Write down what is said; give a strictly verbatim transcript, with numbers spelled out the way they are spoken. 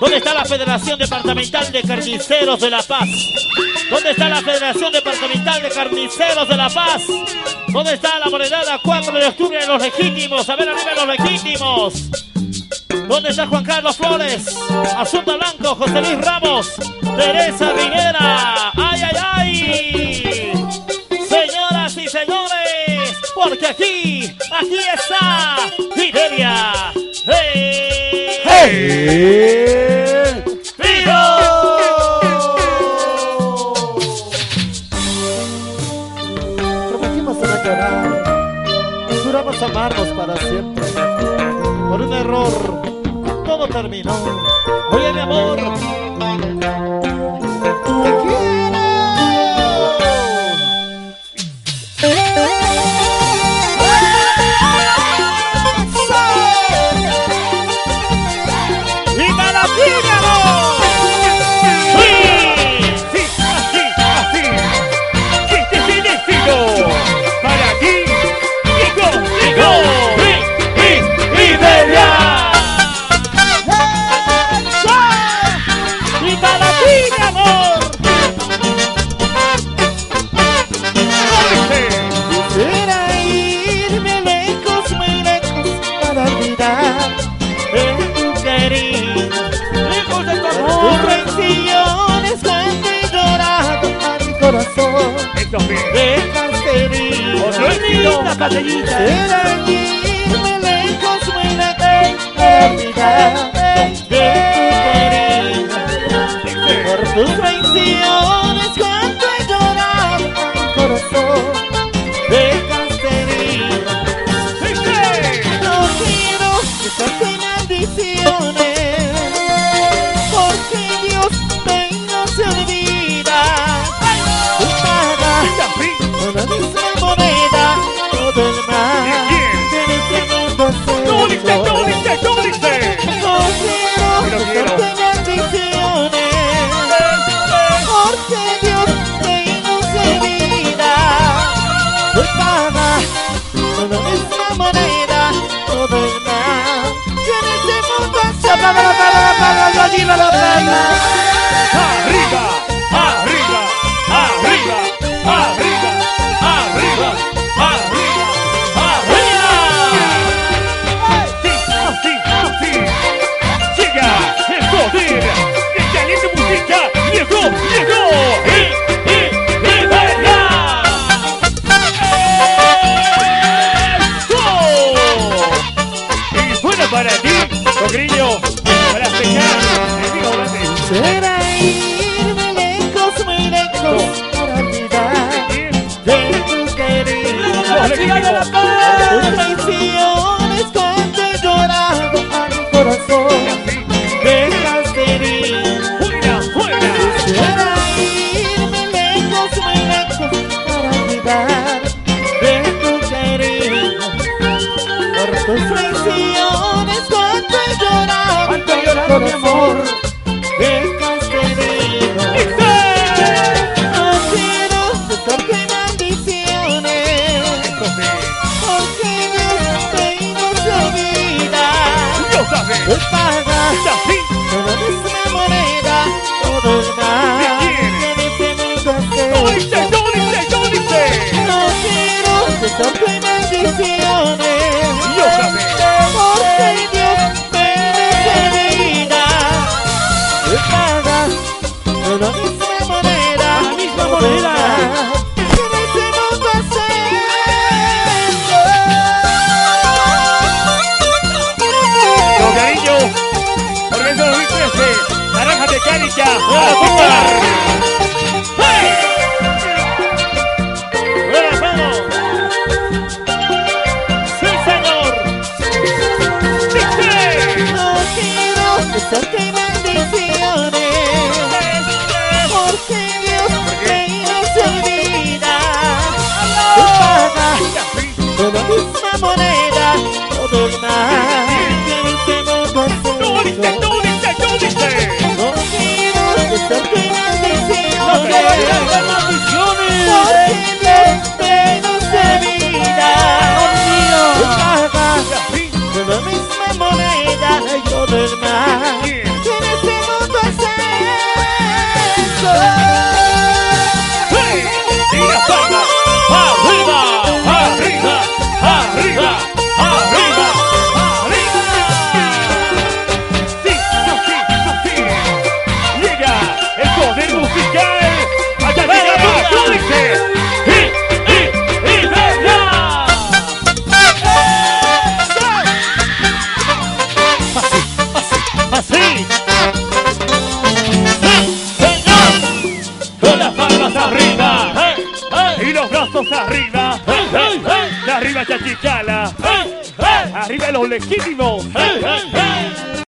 ¿Dónde está la Federación Departamental de Carniceros de La Paz? ¿Dónde está la Federación Departamental de Carniceros de La Paz? ¿Dónde está la monedada cuatro de octubre de los legítimos? A ver, arriba los legítimos. ¿Dónde está Juan Carlos Flores? Asunta Blanco, José Luis Ramos, Teresa Rivera. ¡Ay, ay, ay! Señoras y señores, porque aquí, aquí está Iberia. ¡Hey! ¡Hey! ¡Vivo! Prometimos no llorar, juramos amarnos para siempre. Por un error, todo terminó. Oye, mi amor, te quiero. ¡y para ti, mi amor! ¡Sí! Sí, así, así. Que este es el destino. Para ti, Nico, Nico. ¡Iberia! ¡Y para ti, mi amor! Quisiera irme lejos, muy lejos, para olvidar En tu cariño, lejos de tu tus amor, traiciones cuando he llorado a mi corazón. Esto es Dejaste ir. otro éxito. la patellita. Quisiera irme lejos, muy lejos, para olvidar de tu cariño. Por tus traiciones cuando he llorado a mi corazón. Dejaste ir. No quiero que seas maldiciones, porque Dios te no se olvida. Tú pagas con la misma moneda todo el mal que en este mundo se ¿Cómo dice? hizo. ¿Cómo dice? ¿Cómo dice? No quiero Pero que quiero. seas maldiciones, porque Dios te no se olvida. Tú pagas con la misma moneda todo el mal que en este mundo se hizo. Arriba, arriba, arriba, arriba, arriba, arriba, arriba. Sí, así, así. Llega el poder de caliente música. Llegó, llegó. ¡Y, y, Iberia! ¡Eso! Y suena para ti, Cogrillo, para festejar el Vivo Grande. Quisiera irme lejos, muy lejos, para olvidar de tu querido. Los legítimos. Tus traiciones cuando he llorado a mi corazón. Dejaste ir. Fuera, fuera. Quisiera irme lejos, muy lejos, para olvidar de tu querido. Por tus traiciones cuando he llorado a mi corazón. Dejaste ir. No quiero buscarte maldiciones, porque Dios te no se olvida. Dios sabe. Tú pagas Y así. con la misma moneda todo el mal que en este mundo se ¿Cómo dice? hizo. ¿Cómo dice? ¿Cómo dice? No quiero buscarte maldiciones, Dios sabe. porque Dios te no se olvida. Tú pagas con la misma moneda, La misma todo el moneda. mal que en este mundo se Con cariño, por eso dos mil trece, Naranja Mecánica, para tocar. ¡Hey! ¡Buenas manos! ¡Sí, señor! Dice. No quiero buscarte maldiciones, porque Dios te no se olvida. Tú pagas Y así. con la misma moneda todo el mal que en este mundo ¿Cómo se dice? hizo. ¿Cómo dice? ¿Cómo dice? No quiero buscarte No quiero maldiciones, maldiciones! porque Dios te no se olvida. Tú pagas Y así. con la misma moneda todo el mal Bien. que en Arriba, hey, hey, hey. arriba Chachichala, Hey, hey, arriba los legítimos. hey, hey, hey.